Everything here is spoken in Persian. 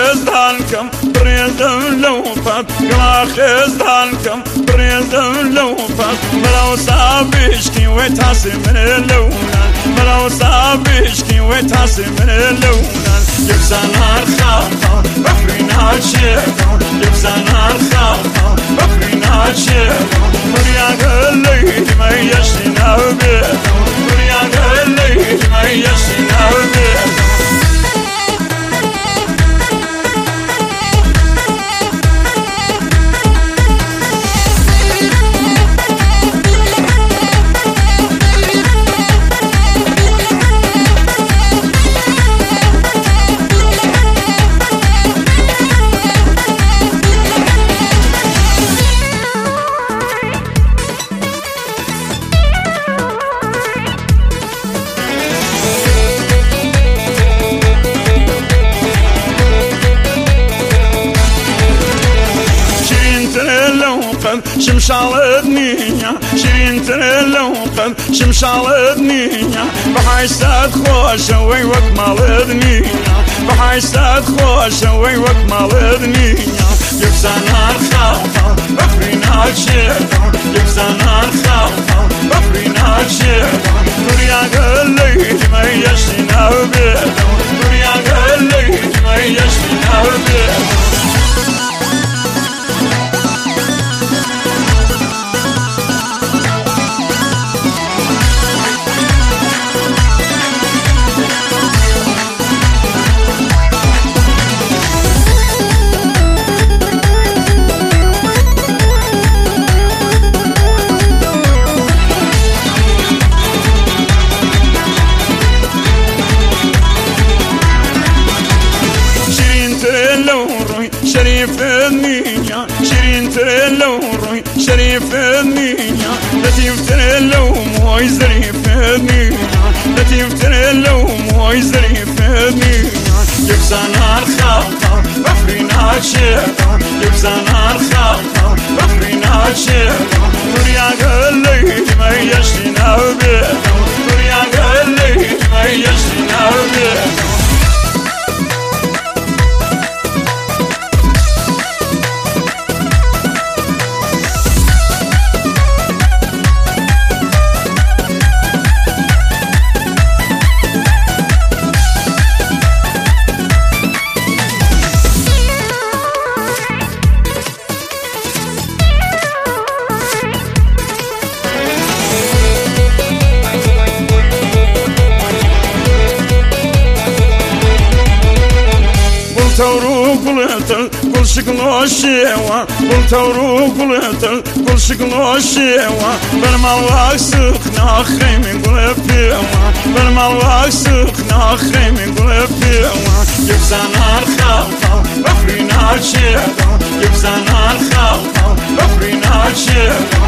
خزدانكم بريدم لو فات قلا خزدانكم بريدم لو فات ملو صابشكي ويتاسي من اللونان ملو صابشكي ويتاسي من اللونان يبزانار خاطر بفرينا الشيطان يبزانار خاطر بفرينا الشيطان مريا الليل ما يشتنا بيتون مريا الليل ما يشتنا بيتون شمشال دنيا شيرين ترلو قد شمشال دنيا بحيسات خوش وي وكمال دنيا بحيسات خوش وي وكمال دنيا يبزانا الخاطر بفرينا الشيطان يبزانا الخاطر بفرينا الشيطان مريا الليل ما يشتنا بيتون مريا الليل ما يشتنا بيتون شريف النية شيرين ترلو روي شريف النية لطيف ترلو موي زريف النية لطيف ترلو موي زريف النية يبزانا الخاطر بفرينا الشيطان يبزانا الخاطر بفرينا الشيطان مريا الليل ما يشتنا بيتون مريا الليل ما يشتنا بيتون تورو قلتل كل شكل الشيوة قل تورو قلتل كل شكل الشيوة بالمواق سخنا خيم قل فيوة بالمواق سخنا خيم قل فيوة يبزانا الخاطر بفرينا الشيطان يبزانا الخاطر بفرينا الشيطان